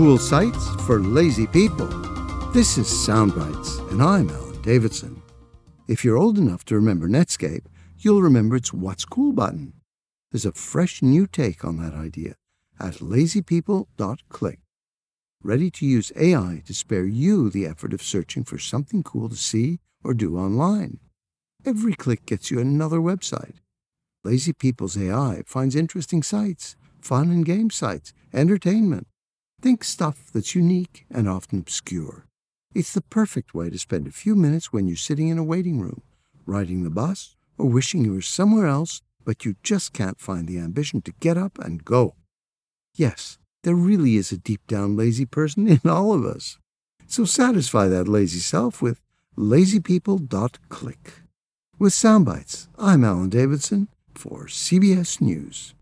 Cool sites for lazy people. This is Soundbites, and I'm Alan Davidson. If you're old enough to remember Netscape, you'll remember its What's Cool button. There's a fresh new take on that idea at lazypeople.click. Ready to use AI to spare you the effort of searching for something cool to see or do online. Every click gets you another website. Lazy People's AI finds interesting sites, fun and game sites, entertainment. Think stuff that's unique and often obscure. It's the perfect way to spend a few minutes when you're sitting in a waiting room, riding the bus, or wishing you were somewhere else, but you just can't find the ambition to get up and go. Yes, there really is a deep-down lazy person in all of us. So satisfy that lazy self with lazypeople.click. With Soundbites, I'm Alan Davidson for CBS News.